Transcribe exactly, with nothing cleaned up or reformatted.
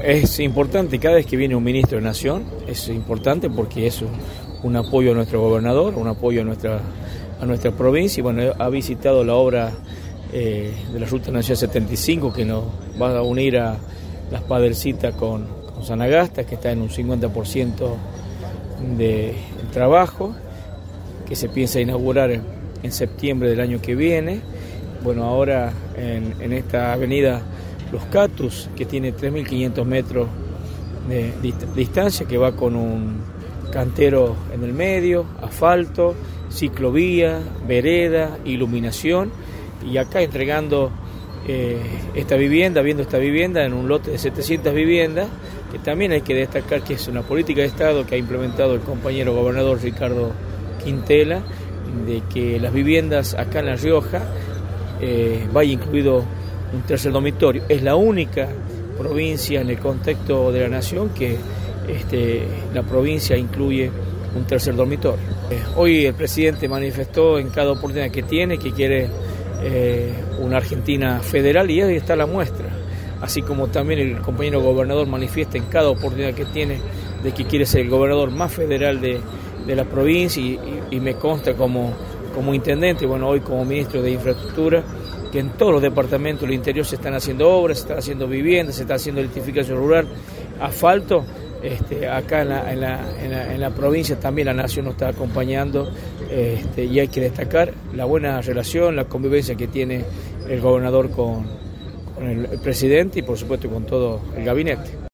Es importante, cada vez que viene un ministro de Nación, es importante porque es un, un apoyo a nuestro gobernador, un apoyo a nuestra, a nuestra provincia. Y bueno, ha visitado la obra eh, de la Ruta Nacional setenta y cinco, que nos va a unir a Las Padrecitas con, con Sanagasta, que está en un cincuenta por ciento de trabajo, que se piensa inaugurar en, en septiembre del año que viene. Bueno, ahora en, en esta avenida Los Cactus, que tiene tres mil quinientos metros de dist- distancia, que va con un cantero en el medio, asfalto, ciclovía, vereda, iluminación, y acá entregando eh, esta vivienda, viendo esta vivienda en un lote de setecientas viviendas, que también hay que destacar que es una política de Estado que ha implementado el compañero gobernador Ricardo Quintela, de que las viviendas acá en La Rioja eh, vaya incluido un tercer dormitorio. Es la única provincia en el contexto de la nación que este, la provincia incluye un tercer dormitorio. Eh, hoy el presidente manifestó en cada oportunidad que tiene que quiere eh, una Argentina federal, y ahí está la muestra. Así como también el compañero gobernador manifiesta en cada oportunidad que tiene de que quiere ser el gobernador más federal de, de la provincia, y, y, y me consta como, como intendente, bueno, hoy como ministro de Infraestructura, que en todos los departamentos del interior se están haciendo obras, se están haciendo viviendas, se está haciendo electrificación rural, asfalto. Este, acá en la, en, la, en, la, en la provincia también la nación nos está acompañando, este, y hay que destacar la buena relación, la convivencia que tiene el gobernador con, con el presidente y por supuesto con todo el gabinete.